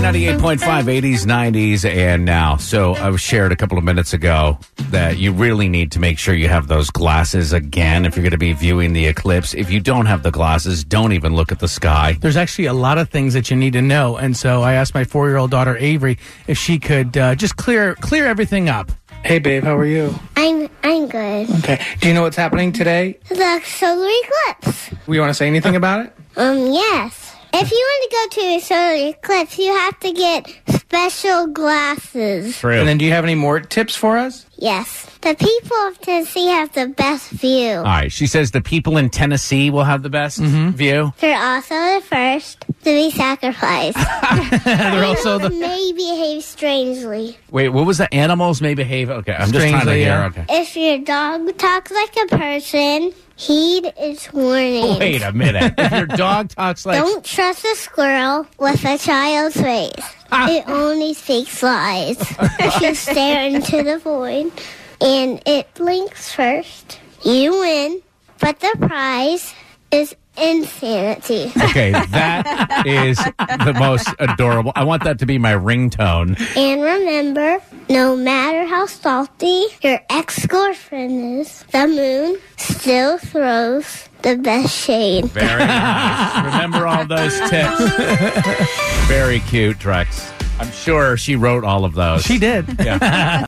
98.5, 80s, 90s, and now. So I shared a couple of minutes ago that you really need to make sure you have those glasses again if you're going to be viewing the eclipse. If you don't have the glasses, don't even look at the sky. There's actually a lot of things that you need to know. And so I asked my 4-year-old daughter, Avery, if she could just clear everything up. Hey, babe, how are you? I'm good. Okay. Do you know what's happening today? The solar eclipse. You want to say anything about it? Yes. If you want to go to a solar eclipse, you have to get special glasses. True. And then do you have any more tips for us? Yes. The people of Tennessee have the best view. All right. She says the people in Tennessee will have the best view. They're also the first to be sacrificed. They're also the... May behave strangely. Wait, what was the animals may behave? Okay, I'm just trying to Strangely, hear. yeah. Okay. If your dog talks like a person, heed its warning. Wait a minute. If your dog talks like... Don't trust a squirrel with a child's face. It only speaks lies. If you stare into the void and it blinks first, you win. But the prize is insanity. Okay, that is the most adorable. I want that to be my ringtone. And remember, no matter how salty your ex-girlfriend is, the moon still throws the best shade. Very nice. Remember all those tips. Very cute, Drex. I'm sure she wrote all of those. She did. Yeah.